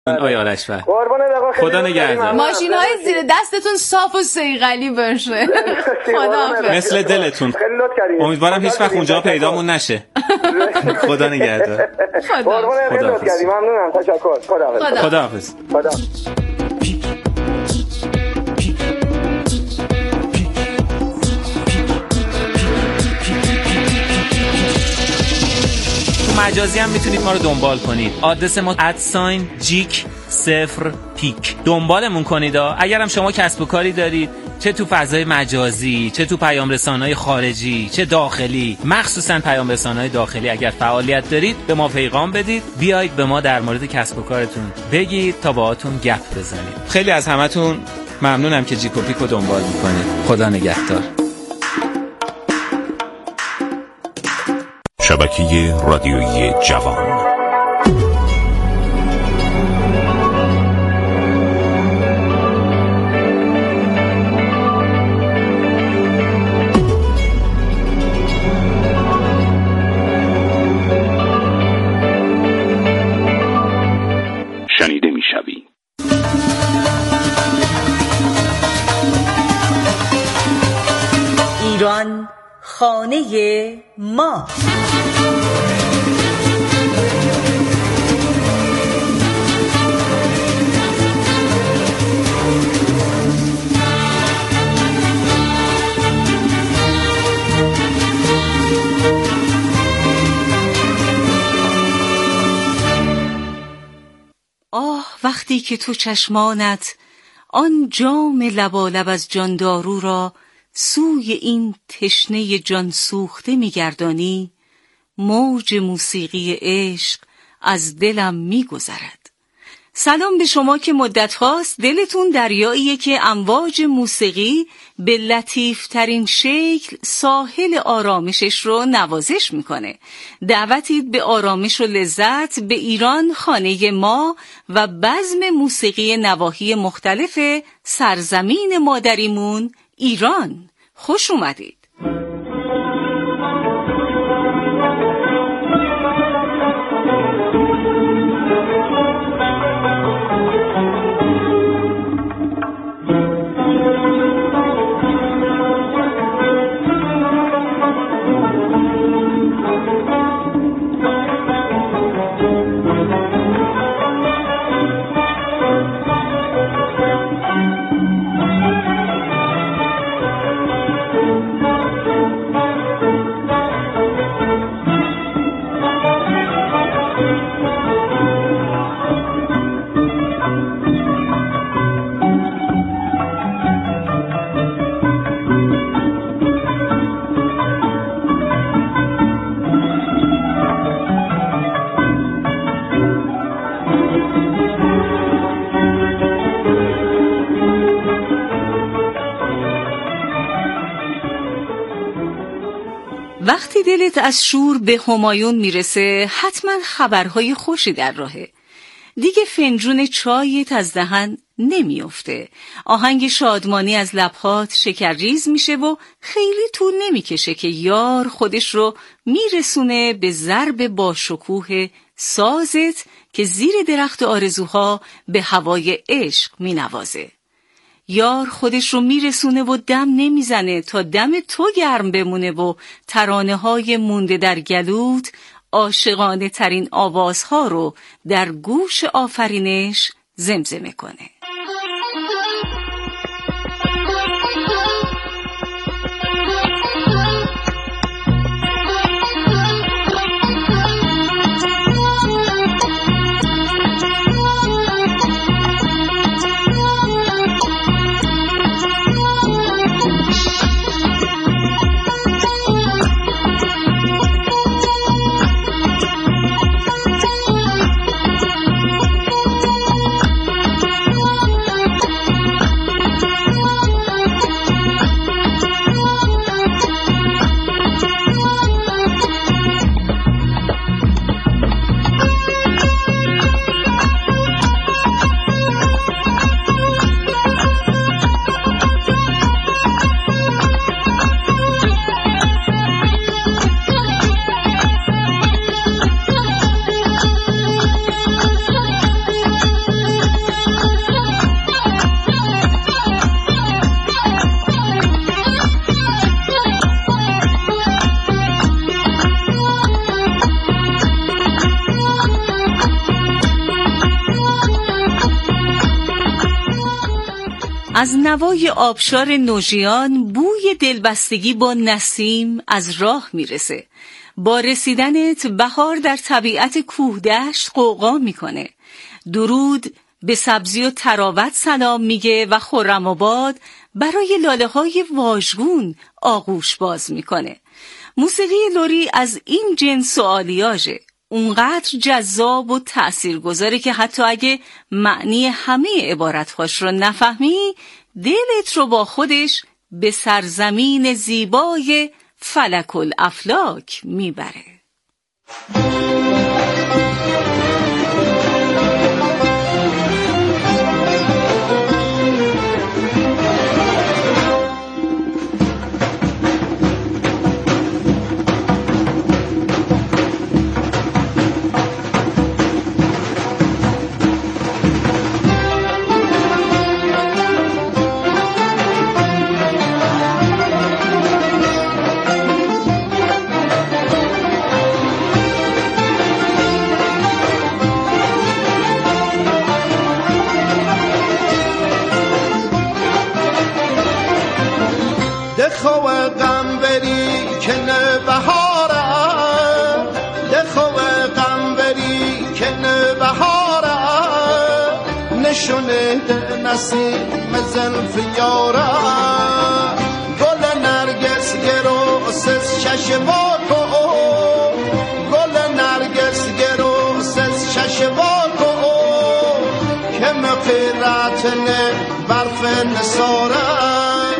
آقای آرشفر خدا نگهدار. ماشین‌های زیر دستتون صاف و صیقلی باشه. خدا مثل دلتون. امیدوارم هیچ وقت اونجا پیدامون نشه. خدا نگهدار. خدا ممنونم. تشکر. خداحافظ. مجازی هم میتونید ما رو دنبال کنید. آدرس ما @جیک0پیک دنبالمون کنید. اگر هم شما کسب و کاری دارید، چه تو فضای مجازی، چه تو پیام رسانه‌های خارجی، چه داخلی، مخصوصا پیام رسانه‌های داخلی، اگر فعالیت دارید به ما پیغام بدید، بیایید به ما در مورد کسب و کارتون بگید تا باهاتون گپ بزنیم. خیلی از همتون ممنونم که جیک و پیک رو دنبال میکنید. خدا نگهدار. شبکه رادیویی جوان. شنیده می‌شوی. ایران خانه ما. آه وقتی که تو چشمانت آن جام لبالب از جاندارو را سوی این تشنه جان سوخته می‌گردانی، موج موسیقی عشق از دلم می‌گذرد. سلام به شما که مدت هاست دلتون دریاییه که امواج موسیقی به لطیفترین شکل ساحل آرامشش رو نوازش میکنه. دعوتید به آرامش و لذت به ایران خانه ما و بزم موسیقی نواحی مختلف سرزمین مادریمون ایران. خوش اومدید. وقتی دلت از شور به همایون میرسه حتما خبرهای خوشی در راهه. دیگه فنجون چایت از دهن نمیافته، آهنگ شادمانی از لبهات شکرریز میشه و خیلی طول نمیکشه که یار خودش رو میرسونه به ضرب با شکوه سازت که زیر درخت آرزوها به هوای عشق مینوازه. یار خودش رو میرسونه و دم نمیزنه تا دم تو گرم بمونه و ترانه های مونده در گلوت عاشقانه ترین آوازها رو در گوش آفرینش زمزمه کنه. از نوای آبشار نوژیان بوی دلبستگی با نسیم از راه میرسه. با رسیدنت بهار در طبیعت کوهدشت غوغا میکنه. درود به سبزی و تراوت سلام میگه و خرم‌آباد برای لاله‌های واژگون آغوش باز میکنه. موسیقی لری از این جنس و آلیاژه، اونقدر جذاب و تأثیرگذاره که حتی اگه معنی همه عبارتهاش رو نفهمی، دلت رو با خودش به سرزمین زیبای فلک الافلاک میبره. دخواه غم بری که نه بهاره، دخواه غم بری که نه بهاره، نشونه ده نسیم زلف یاره، گل نرگس گرو سز ششوا کو، گل نرگس گرو سز ششوا کو، که مقیرتنه برف نساره،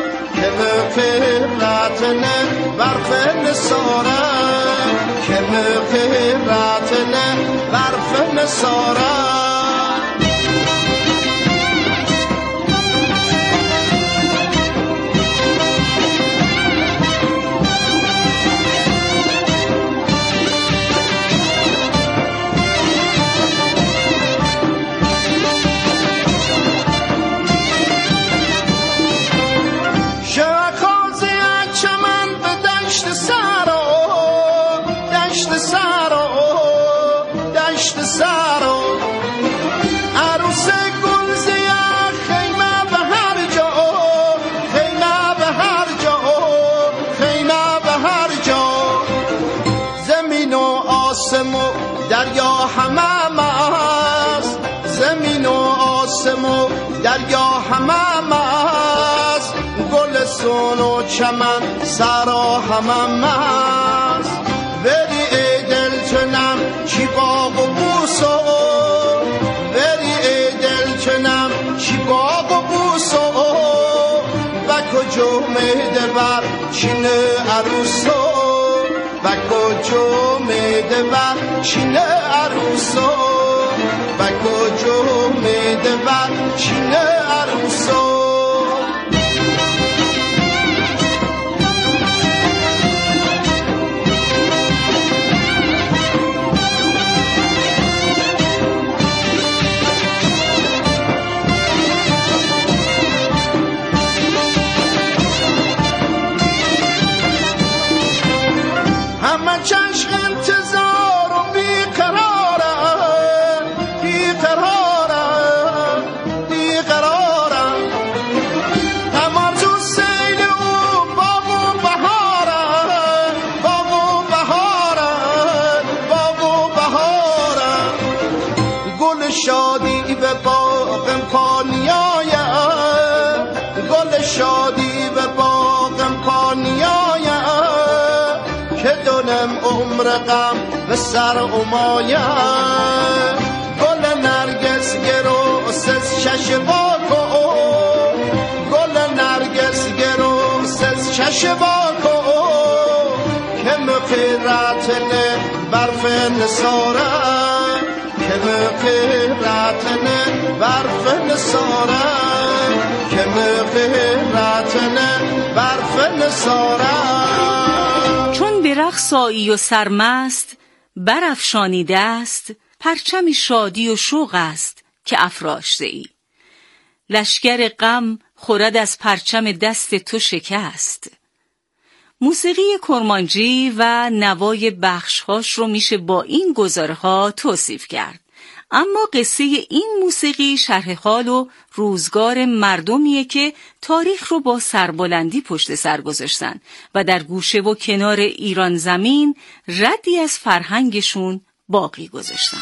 قیراتنه برف نساره، که قیراتنه برف نساره. دریا همه است، زمین و آسمو دریا همه است، گل سون و چمن سرا همه است. بری ای دل چنم چی باغ و بوسو، بری ای دل چنم چی باغ و بوسو، و کجا میده بر چین عروسو، و کجا میده بر چین عروسو، و کجا میده بر چین عروسو. شادی به باغم پانیایا، گل شادی به باغم پانیایا، که دونم عمر غم به سر امایا، گل نرگس گرو سز ششوا کو، گل نرگس گرو سز ششوا کو، که مقیرتنه برف نساره، که مقیرتنه برف نساره، که مقیرتنه برف نساره. چون به رقص آیی و سرمست برافشانی دست، پرچم شادی و شوق است که افراشته ای. لشگر غم خورد از پرچم دست تو شکست. موسیقی کرمانجی و نوای بخشهاش رو میشه با این گزاره‌ها توصیف کرد. اما قصه این موسیقی شرح حال و روزگار مردمیه که تاریخ رو با سربلندی پشت سر گذاشتن و در گوشه و کنار ایران زمین ردی از فرهنگشون باقی گذاشتن.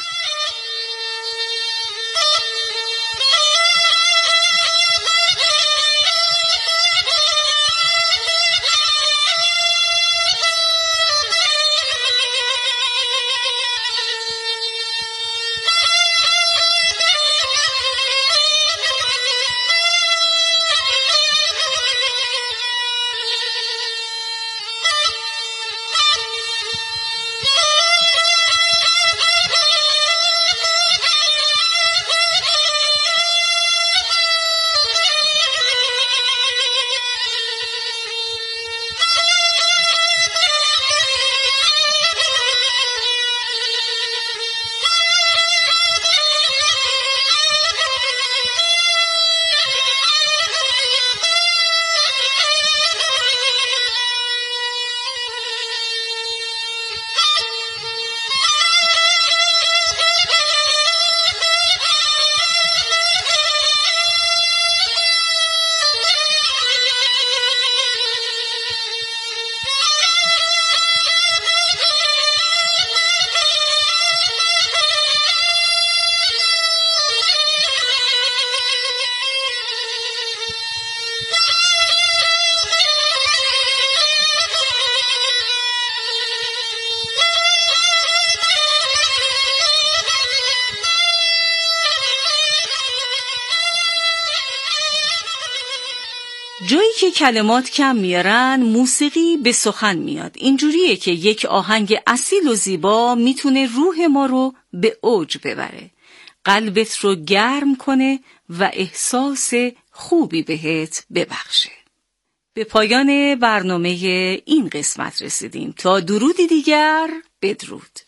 جایی که کلمات کم میارن موسیقی به سخن میاد. اینجوریه که یک آهنگ اصیل و زیبا میتونه روح ما رو به اوج ببره، قلبت رو گرم کنه و احساس خوبی بهت ببخشه. به پایان برنامه این قسمت رسیدیم. تا درودی دیگر، بدرود.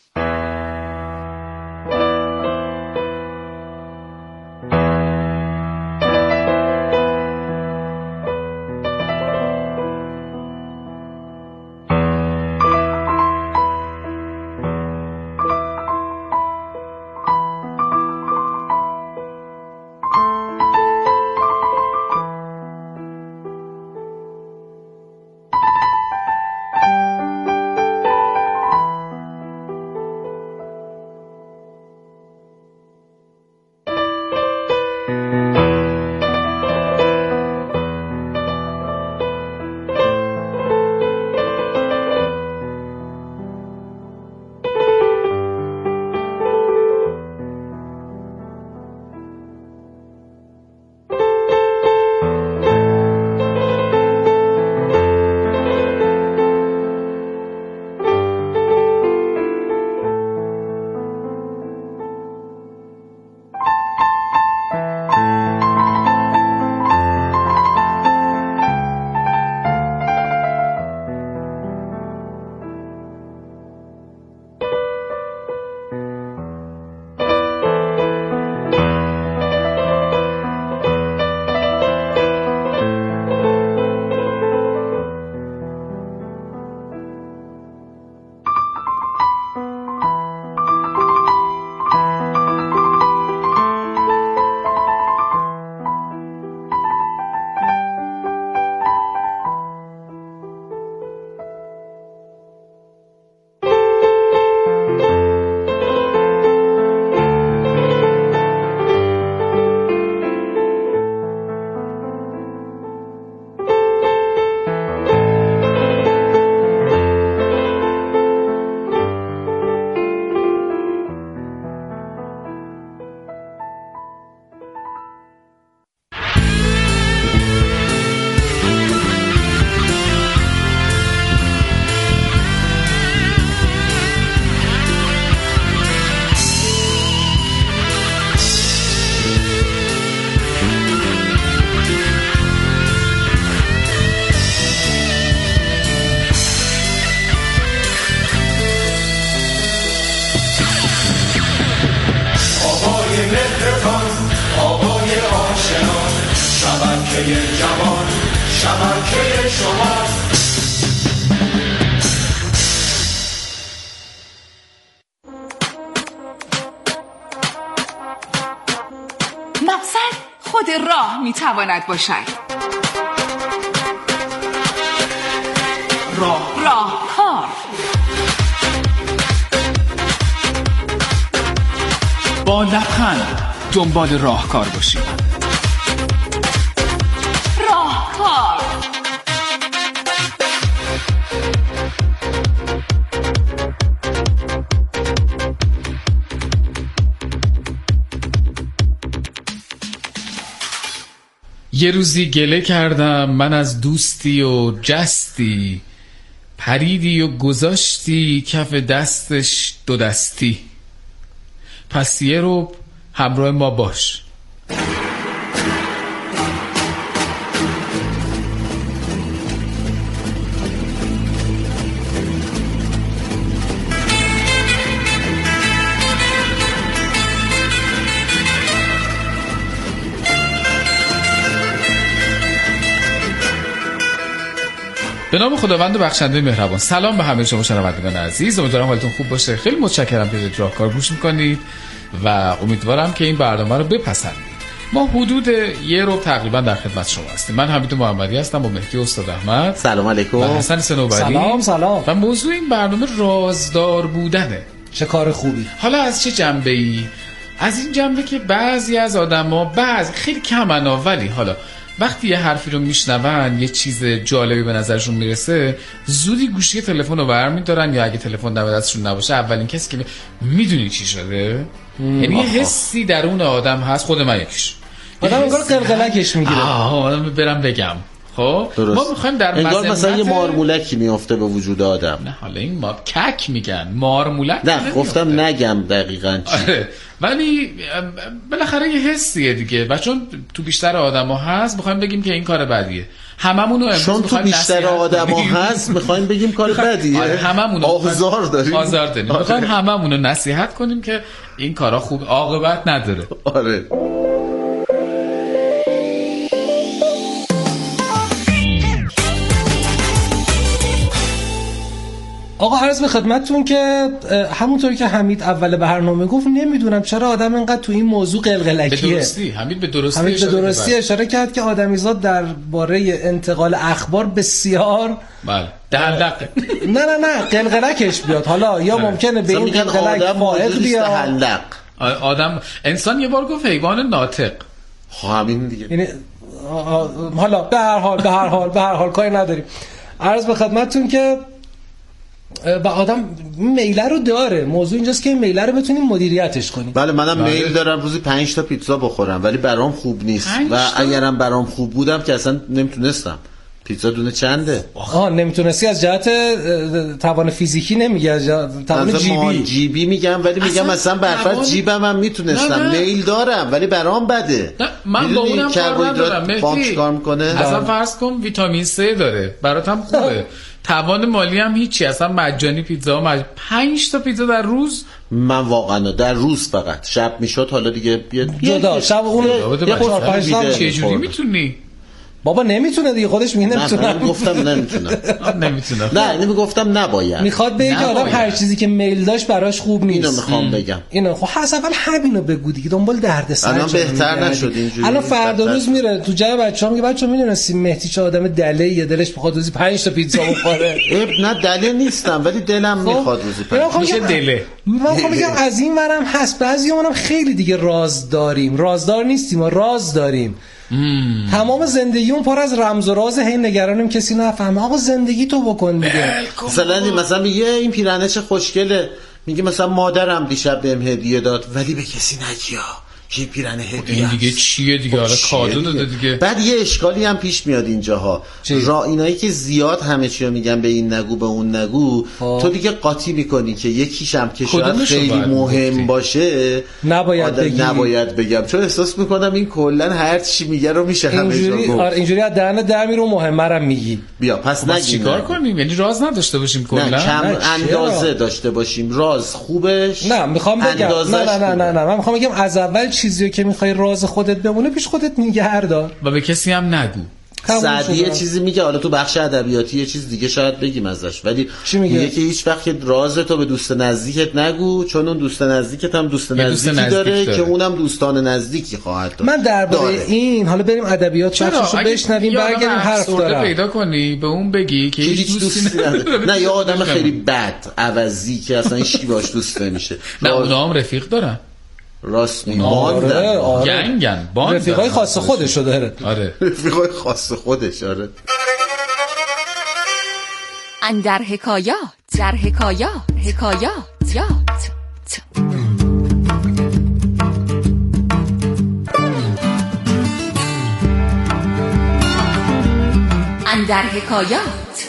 جوان شبکه شما مقصد خود راه میتواند باشد. راهکار. با لبخند دنبال راهکار باشید. راهکار. یه روزی گله کردم من از دوستی و جستی، پریدی و گذاشتی کف دستش دو دستی. پس یه رو همراه ما باش. به نام خداوند بخشنده مهربان. سلام به همه شما شنوندگان عزیز، امیدوارم حالتون خوب باشه. خیلی متشکرم که دارید راهکار گوش میکنید و امیدوارم که این برنامه رو بپسندید. ما حدود یه رو تقریبا در خدمت شما هستیم. من حمید محمدی هستم با مهدی استاد احمد. سلام علیکم. و حسن صنوبری. سلام. و موضوع این برنامه رازدار بودنه. چه کار خوبی. حالا از چه جنبه‌ای؟ از این جنبه که بعضی از آدما خیلی کمن، ولی حالا وقتی یه حرفی رو میشنون، یه چیز جالبی به نظرشون میرسه، زودی گوشی تلفن رو برمی‌دارن، یا اگه تلفن دم دستشون نباشه اولین کسی که میدونی چی شده، یعنی یه حسی درون آدم هست. خود من یکیش آدم انگار قلقلکش میگیره. آدم برم بگم. خب درست. ما میخوایم در انگار مثلا یه مارمولکی میفته به وجود آدم. نه حالا این ما کک میگن، مارمولک نه گفتم نگم دقیقاً چی. ولی بالاخره یه حسیه دیگه و چون تو بیشتر آدما هست میخوایم بگیم که این کار بدیه. هممونو امروز چون تو بیشتر آدما هست میخوایم بگیم کار بدیه. هممونو آزار داریم. میخوایم هممونو نصیحت کنیم که این کارا خوب عاقبت نداره. آره. آقا عرض به خدمتتون که همونطور که حمید اول برنامه گفت، نمیدونم چرا آدم اینقدر تو این موضوع قلقلکیه. به درستی حمید به درستی اشاره کرد که آدمیزاد درباره انتقال اخبار بسیار دهندقه. نه قلقلکش بیاد. حالا یا ممکنه به این قلقلک فائق بیاد. آدم انسان یه بار گفت حیوان ناطق. همین دیگه. یعنی حالا به هر حال کاری نداریم. عرض به خدمتتون که و آدم میله رو داره. موضوع اینجاست که این میله رو بتونیم مدیریتش کنیم. بله منم میل دارم روزی 5 تا پیتزا بخورم، ولی برام خوب نیست و اگرم برام خوب بودم که اصلا نمیتونستم. پیتزا دونه چنده؟ نمیتونستی از جهت توان فیزیکی نمیگی، از توان جیبی میگم، ولی میگم مثلا برفرض جیبم هم میتونستم. میل دارم ولی برام بده. من با اونم کربوهیدرات بانک کار میکنه. اصلا فرض کن ویتامین C داره، براتم خوبه. توان مالی هم هیچی، اصلا مجانی پیتزا 5 تا پیتزا در روز. من واقعا در روز فقط، شب میشد حالا دیگه جدا شب اون یه 4-5 تا چه جوری میتونی؟ بابا نمیتونه دیگه، خودش میگه نمیتونم. نه گفتم نمیتونم. نه نمیگفتم نباید. میخواد بگه که آدم هر چیزی که میل داشت براش خوب نیست. اینو میخوام بگم. اینو خب اول همینو بگو دیگه، دنبال دردسر. الان بهتر نشد اینجوری. الان فردا روز میره تو جای بچه‌ها میگه بچه‌ها میدونستین مهدی چه آدم دلیه، دلش میخواد روزی 5 تا پیتزا بخوره. نه دلیل نیستم ولی دلم میخواد روزی 5. میشه دله. من میگم از این ورم هست، بعضیامونم خیلی دیگه راز داریم. رازدار نیستیم، ما راز داریم. تمام زندگیمون پر از رمز و راز، هی نگرانیم کسی نفهمه. آقا زندگی تو بکن دیگه. مثلا میگه این پیرنه چه خوشگله، میگه مثلا مادرم دیشب بهم هدیه داد ولی به کسی نگیا. یه پیرنه هدیه این دیگه چیه دیگه؟ حالا کادو داده دیگه. بعد یه اشکالی هم پیش میاد اینجاها. اینایی که زیاد همه چی رو میگن به این نگو به اون نگو، تو دیگه قاطی میکنی که یکیش هم که شاید خیلی مهم باشه نباید بگم، چون احساس میکنم این کلا هر چی میگه رو میشه همه جا گفت. اینجوری از دهن در میره و مهمه رو میگی. بیا پس نگیم. چیکار کنیم؟ یعنی راز نداشته باشیم کلا؟ نه کم اندازه داشته باشیم. راز خوبش نه میخوام بگم نه من میخوام بگم از اول چیزی که میخوای راز خودت بمونه پیش خودت نگه دار و به کسی هم نگو. سعدی یه چیزی میگه، حالا تو بخش ادبیاتی یه چیز دیگه شاید بگیم ازش، ولی میگه که هیچ وقت راز تو به دوست نزدیکت نگو، چون اون دوست نزدیکت هم دوست نزدیکی داره که اونم دوستان نزدیکی خواهد داشت. من درباره این حالا بریم ادبیات بخششو بشنویم، برگردیم حرف دارم. پیدا کنی به اون بگی که هیچ دوستی نداره. نه، یه آدم خیلی بد عوضی که اصلا هیچ کی باش دوست نمیشه. نه اونا هم رفیق دارن. راست میگی. گنگن باند. رفیقای خاص خودشو داره. آره. رفیقای خاص خودش. آره. اندر حکایات، در حکایات، اندر حکایات.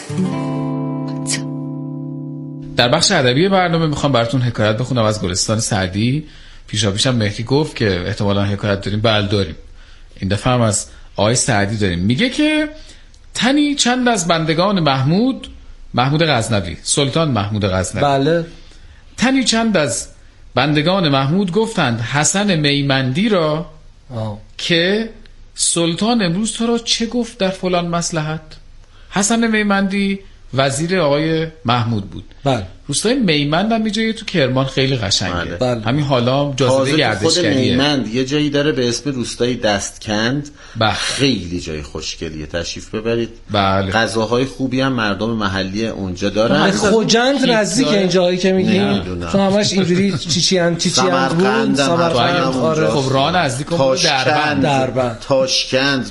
در بخش ادبی برنامه میخوام براتون حکایت بخونم از گلستان سعدی. پیشم مهدی گفت که احتمالاً حکایت داریم. بله داریم. این دفعه هم از آقای سعدی داریم. میگه که تنی چند از بندگان محمود غزنوی، سلطان محمود غزنوی. بله. تنی چند از بندگان محمود گفتند حسن میمندی را که سلطان امروز تو را چه گفت در فلان مصلحت. حسن میمندی وزیر آقای محمود بود. بله. روستای میمند هم یه جایی تو کرمان خیلی قشنگه. بله. همین حالا جاذبه گردشگریه. خود میمند یه جایی داره به اسم روستای دستکند. خیلی جای خوشگلیه، تشریف ببرید. بله. غذاهای خوبی هم مردم محلی اونجا دارن. خوجند نزدیک این جایی که میگیم، چون همش اینجوری چیچیان سمرقند. خب راه نزدیک اون دربند، تاشکند،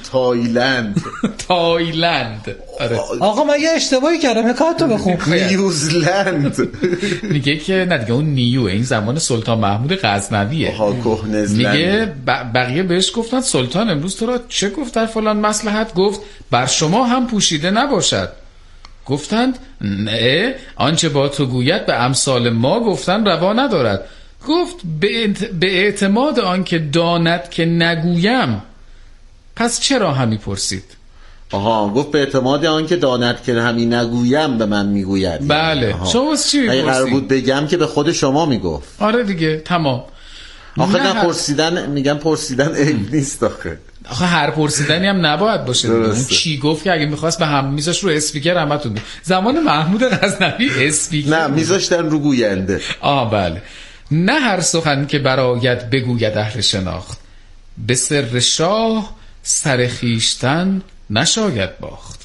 تایلند. آره. آقا من یه اشتباهی کردم، حکایتو بخون. نیوزلند. میگه که نه دیگه اون نیو این زمان سلطان محمود غزنویه. میگه بقیه بهش گفتن سلطان امروز تو را چه گفت در فلان مصلحت؟ گفت بر شما هم پوشیده نباشد. گفتند نه، آنچه با تو گوید به امثال ما گفتن روا ندارد. گفت به اعتماد آنکه داند که نگویم، پس چرا همی پرسید؟ گفت به اعتماد آن که داند که همین نگویم به من میگوید. بله. شما چی میپرسید؟ اگه قرار بود بگم که به خود شما میگفت. آره دیگه تمام. آخه نه پرسیدن، میگن پرسیدن عیب نیست آخه هر پرسیدنی هم نباید باشه. اون چی گفت که اگه میخواست به هم میذاش رو اسپیکر همتون. زمان محمود غزنوی اسپیکر نه میذاشتن رو گوینده. بله. نه هر سخن که برآید بگوید اهل شناخت، به سر شاه سر خویشتن نشاید باخت.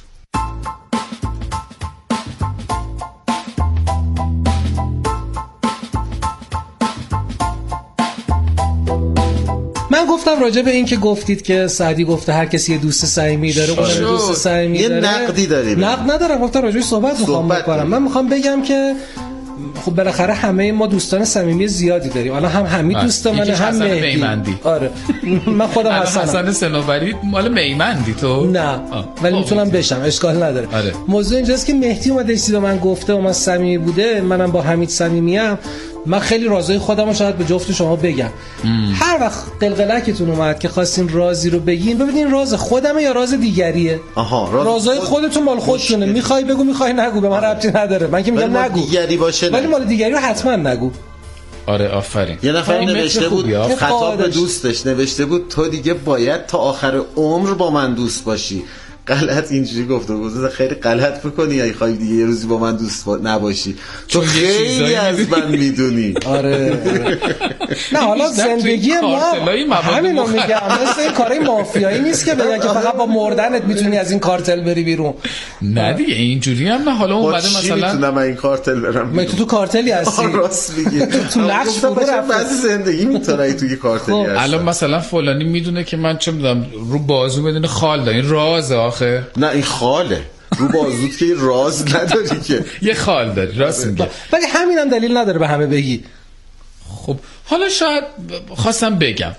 من گفتم راجع به این که گفتید که سعدی گفته هر کسی یه دوست صمیمی داره، اون دوست صمیمی داره. یه نقدی داریم. نقد ندارم، گفتم راجع به صحبت می‌خوام بکنم. من می‌خوام بگم که خب بالاخره همه ما دوستان صمیمی زیادی داریم. الان هم حمید دوست منه، هم میمندی. آره من خودم حسن صنوبری مال میمندی تو؟ نه ولی میتونم بشم، اشکال نداره. آره. موضوع اینجاست که مهدی اومده چیزی به من گفته و من صمیمی بوده، منم با حمید صمیمیم. من خیلی رازای خودم رو شاید به جفت شما بگم. هر وقت قلقلکتون اومد که خواستین رازی رو بگین، ببینین راز خودمه یا راز دیگریه. رازای خودتون مال خودتونه. میخوای بگو، میخوای نگو، به من ربطی نداره. من که میگم نگو، دیگری باشه ولی مال دیگری رو حتما نگو. آره آفرین. یه نفر نوشته بود خطاب به دوستش، نوشته بود تو دیگه باید تا آخر عمر با من دوست باشی. غلط اینجوری گفته بود. خیلی غلط می‌کنی اگه خواهی دیگه یه روزی با من دوست نباشی، تو خیلی از من میدونی. آره. نه حالا زندگی ما همینو میگم، مثل این کارای مافیایی نیست که بگن که فقط با مردنت میتونی از این کارتل بری بیرون. نه دیگه اینجوری هم نه. حالا اومده مثلا میتونم من این کارتل برم. من تو کارتلی هستی. راست میگی. تو نقش بعضی زندگی میتونی توی کارتلی هستی. الان مثلا فلانی میدونه که من چه میدونم رو بازو بدون خال دارم. این رازه. نه این خاله رو بازوت که راز نداری که یه خال داری. راست میگی. ولی همینم دلیل نداره به همه بگی. خب حالا شاید خواستم بگم،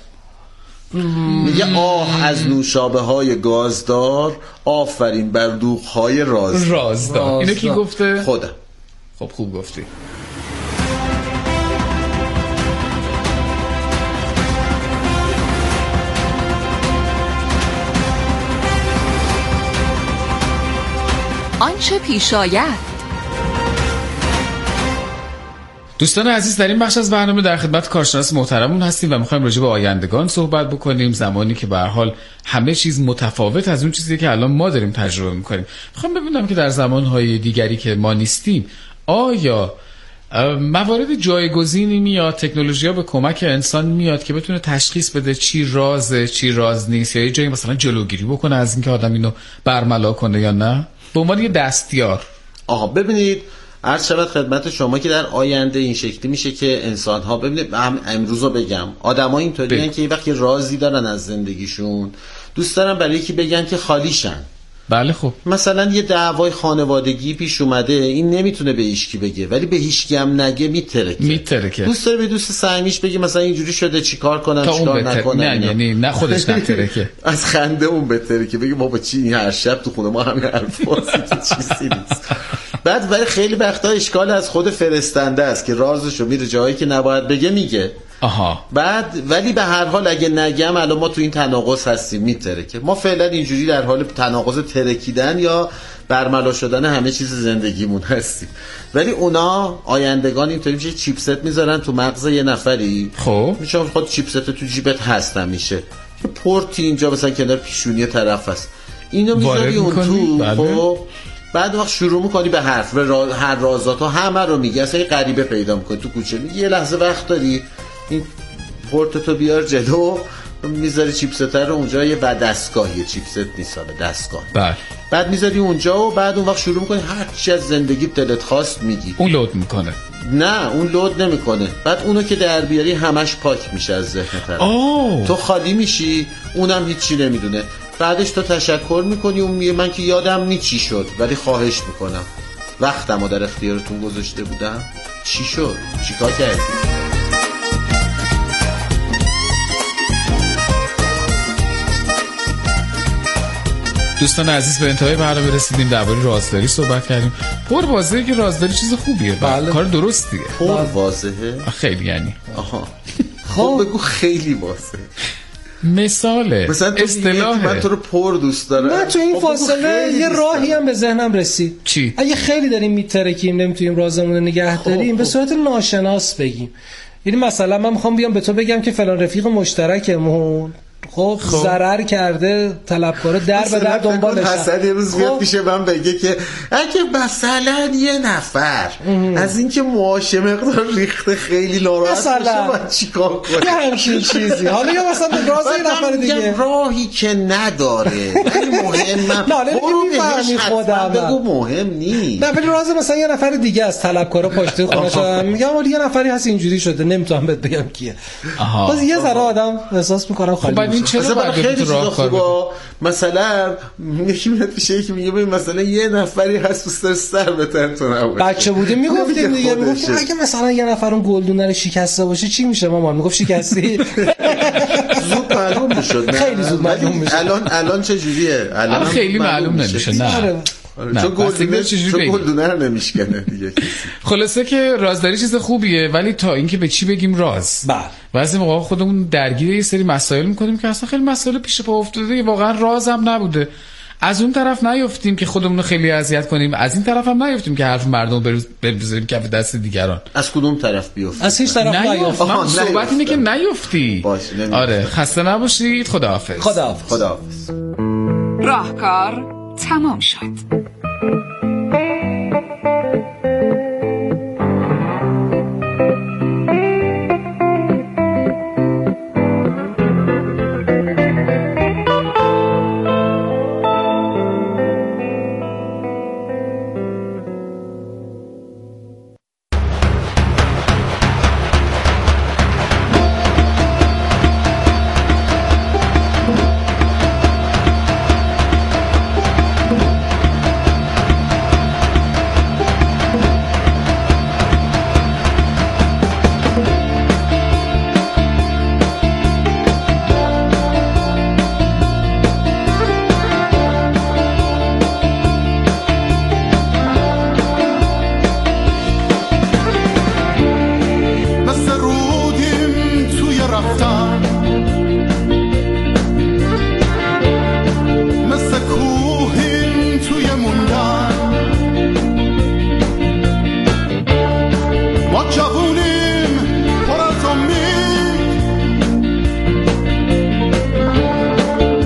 میگه آه از نوشابه های گازدار، آفرین بر دوغ های رازدار. اینو کی گفته؟ خودم. خب خوب گفتی. آنچه پیش آید. دوستان عزیز، در این بخش از برنامه در خدمت کارشناس محترمون هستیم و میخوایم راجع به آیندگان صحبت بکنیم، زمانی که به هر حال همه چیز متفاوت از اون چیزی که الان ما داریم تجربه میکنیم. میخوام ببینم که در زمانهای دیگری که ما نیستیم آیا موارد جایگزینی میاد، تکنولوژی‌ها به کمک انسان میاد که بتونه تشخیص بده چی رازه چی راز نیست، یا یه جایی مثلا جلوگیری بکنه از اینکه آدم اینو برملا کنه یا نه، به عنوان یه دستیار. ببینید، عرض شود خدمت شما که در آینده این شکلی میشه که انسان ها، ببینید امروزو بگم آدم ها اینطوری هن که یه وقتی رازی دارن از زندگیشون دوست دارن برای یکی بگن که خالیشن. بله خب مثلا یه دعوای خانوادگی پیش اومده، این نمیتونه به هیچکی بگه ولی به هیچکی هم نگه میترکه. دوست داره به دوست سعیمیش بگه مثلا اینجوری شده چیکار کنم چیکار نکنم. نه یعنی نه خودش نترکه. از خنده اون بترکه، بگه بابا چی هر شب تو خونه ما همین حرفاست تو چیزی نیست. بعد برای خیلی وقتا اشکال از خود فرستنده است که رازشو میره جایی که نباید بگه میگه. بعد ولی به هر حال اگه نگم الان ما تو این تناقض هستیم، میترکه. ما فعلا اینجوری در حال تناقض ترکیدن یا برملا شدن همه چیز زندگیمون هستیم. ولی اونا آیندگان اینطوری میشه چیپست میذارن تو مغز یه نفری، خب میشه خود چیپست تو جیبت هست همیشه، یه پورتی اینجا مثلا کنار پیشونی طرف هست، اینو میذاری اون تو. خب بعد وقت شروع میکنی به حرف هر رازاتو همه رو میگی، اصلا یه غریبه پیدا میکنی تو کوچه، میگی یه لحظه وقت داری این پورتتو بیار جلو، میذاری چیپست رو اونجا، یه دستگاهیه، چیپست نیست دستگاه. بعد میذاری اونجا و بعد اون وقت شروع میکنی هر چی از زندگی دلت خواست میگی. اون لود میکنه؟ نه اون لود نمیکنه. بعد اونو که در بیاری همش پاک میشه از ذهن طرف. تو خالی میشی، اونم هیچی نمیدونه. بعدش تو تشکر میکنی، اون میگه من که یادم نی چی شد ولی خواهش میکنم وقتمو در اختیارتون گذاشته بودم. چی شد؟ چیکار کردی؟ دوستان عزیز، به انتهای برنامه رسیدیم. درباره رازداری صحبت کردیم. پر واضحه که رازداری چیز خوبیه. بله. کار درستیه. پر واضحه؟ خیلی یعنی. خب بگو خیلی واضحه. مثلا اصطلاح من تو رو پر دوست دارم. من تو این فاصله یه راهی هم به ذهنم رسید. چی؟ اگه خیلی داریم میترکیم نمیتونیم رازمون رو نگه داریم، به صورت ناشناس بگیم. یعنی مثلا من میخوام بیام به تو بگم که فلان رفیق مشترکمون خب ضرر کرده، طلبکاره در به در دنبالش. حسن یه روز بیاد پیش من بگه که اگه مثلا یه نفر از اینکه معاش مقدار ریخته خیلی ناراحت بشه من چیکار کنم؟ یه همچین چیزی. حالا یا مثلا راز یه نفر دیگه راهی که نداره ولی مهمه. برو بهش خودم بگو مهم نیست. نه ولی راز مثلا یه نفر دیگه از طلبکاره پشت خونه‌ش میگم ولی یه نفری هست اینجوری شده نمیتونم بهت بگم کیه. باز یه ذره آدم احساس می‌کنه خالی. این چرا باید خیلی چیزا خوبه؟ مثلا یکی میاد پیش یکی میگه ببین مثلا یه نفری هست دوست سر بتن تو نباشه. بچه بودیم میگفتیم دیگه، میگفتیم اگه مثلا یه نفر اون گلدونه رو شکسته باشه چی میشه مامان؟ میگفت شکستی. زود معلوم میشد. خیلی زود معلوم میشه. الان چه جوریه؟ الان خیلی معلوم نمیشه. نه چون گلدونه رو نمیشکنه دیگه. خلاصه که رازداری چیز خوبیه، ولی تا اینکه به چی بگیم راز. بعضی موقع خودمون درگیر یه سری مسائل میکنیم که اصلا خیلی مسائل پیش پا افتاده واقعا رازم نبوده. از اون طرف نیفتیم که خودمون رو خیلی اذیت کنیم، از این طرف هم نیفتیم که حرف مردم بذاریم کف دست دیگران. از کدوم طرف بیفتیم؟ از هیچ طرف نیفتیم. من صحبت اینه که نیفتی. آره خسته نباشید. خداحافظ. خداحافظ. راهکار تمام شد.